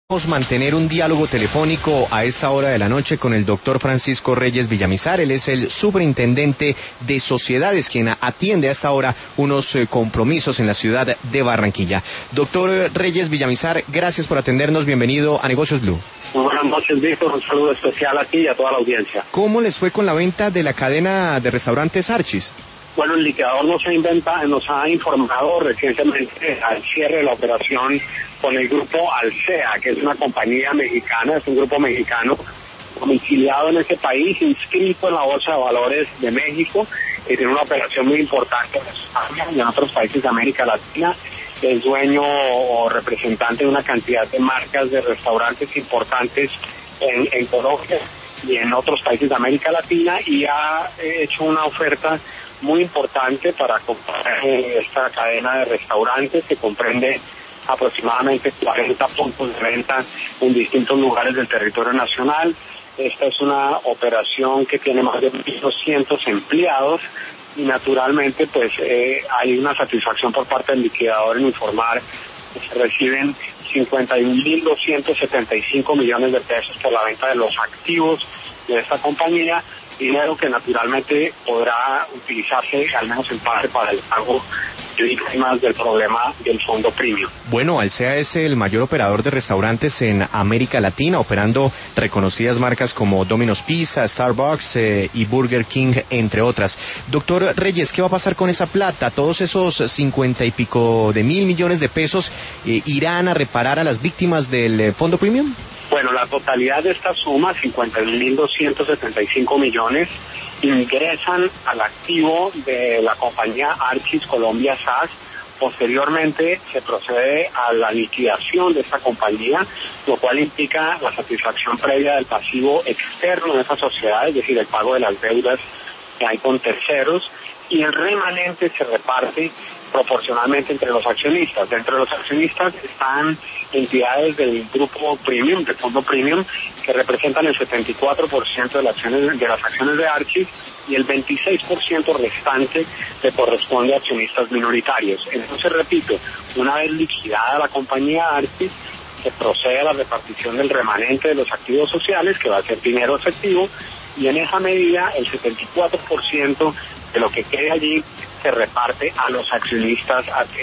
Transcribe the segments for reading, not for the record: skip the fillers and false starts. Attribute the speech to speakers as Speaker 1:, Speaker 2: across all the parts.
Speaker 1: Mantener un diálogo telefónico a esta hora de la noche con el doctor Francisco Reyes Villamizar. Él es el superintendente de sociedades, quien atiende a esta hora unos compromisos en la ciudad de Barranquilla. Doctor Reyes Villamizar, gracias por atendernos, bienvenido a Negocios Blue.
Speaker 2: Muy buenas noches, Víctor, un saludo especial a ti y a toda la audiencia.
Speaker 1: ¿Cómo les fue con la venta de la cadena de restaurantes Archis?
Speaker 2: Bueno, el liquidador nos ha informado recientemente al cierre de la operación con el grupo Alsea, que es una compañía mexicana, es un grupo mexicano domiciliado en ese país, inscrito en la Bolsa de Valores de México, que tiene una operación muy importante en España y en otros países de América Latina. Es dueño o representante de una cantidad de marcas de restaurantes importantes en Colombia y en otros países de América Latina, y ha hecho una oferta muy importante para comprar esta cadena de restaurantes que comprende aproximadamente 40 puntos de venta en distintos lugares del territorio nacional. Esta es una operación que tiene más de 1.200 empleados y naturalmente pues hay una satisfacción por parte del liquidador en informar que se reciben 51.275 millones de pesos por la venta de los activos de esta compañía, dinero que naturalmente podrá utilizarse al menos en parte para el pago de víctimas del problema del fondo premium.
Speaker 1: Bueno, Alsea es el mayor operador de restaurantes en América Latina, operando reconocidas marcas como Domino's Pizza, Starbucks y Burger King, entre otras. Doctor Reyes, ¿qué va a pasar con esa plata? ¿Todos esos 50 y pico de mil millones de pesos irán a reparar a las víctimas del fondo premium?
Speaker 2: Bueno, la totalidad de esta suma, 51.275 millones, ingresan al activo de la compañía Archis Colombia SAS. Posteriormente se procede a la liquidación de esta compañía, lo cual implica la satisfacción previa del pasivo externo de esa sociedad, es decir, el pago de las deudas que hay con terceros, y el remanente se reparte proporcionalmente entre los accionistas. Dentro de los accionistas están entidades del grupo Premium, del fondo Premium, que representan el 74% de las acciones de Archis, y el 26% restante le corresponde a accionistas minoritarios. Entonces, repito, una vez liquidada la compañía Archis, se procede a la repartición del remanente de los activos sociales, que va a ser dinero efectivo, y en esa medida el 74% de lo que quede allí se reparte a los accionistas,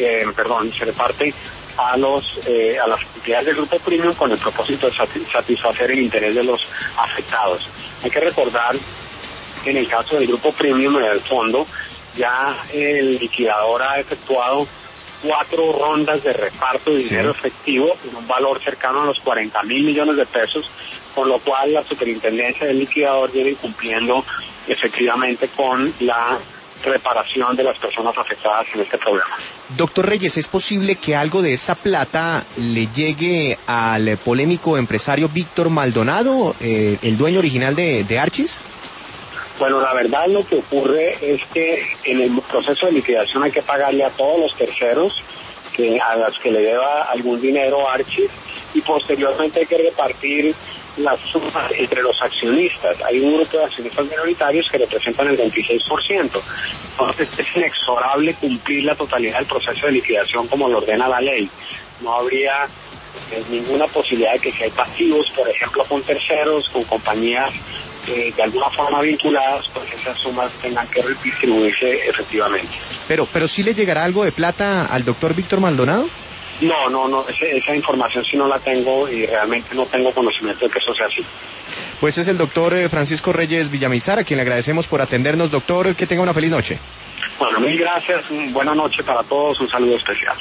Speaker 2: se reparte a las entidades del grupo Premium con el propósito de satisfacer el interés de los afectados. Hay que recordar que en el caso del grupo Premium, en el fondo, ya el liquidador ha efectuado 4 rondas de reparto de dinero efectivo en un valor cercano a los 40.000 millones de pesos, con lo cual la superintendencia del liquidador viene cumpliendo efectivamente con la reparación de las personas afectadas en este problema.
Speaker 1: Doctor Reyes, ¿es posible que algo de esta plata le llegue al polémico empresario Víctor Maldonado, el dueño original de Archis?
Speaker 2: Bueno, la verdad lo que ocurre es que en el proceso de liquidación hay que pagarle a todos los terceros a los que le deba algún dinero a Archis, y posteriormente hay que repartir las sumas entre los accionistas. Hay un grupo de accionistas minoritarios que representan el 26%. Entonces es inexorable cumplir la totalidad del proceso de liquidación como lo ordena la ley. No habría ninguna posibilidad de que si hay pasivos, por ejemplo, con terceros, con compañías de alguna forma vinculadas, pues esas sumas tengan que distribuirse efectivamente.
Speaker 1: Pero ¿sí le llegará algo de plata al doctor Víctor Maldonado?
Speaker 2: No, esa información sí no la tengo y realmente no tengo conocimiento de que eso sea así.
Speaker 1: Pues es el doctor Francisco Reyes Villamizar, a quien le agradecemos por atendernos. Doctor, que tenga una feliz noche.
Speaker 2: Bueno, mil gracias, buena noche para todos, un saludo especial.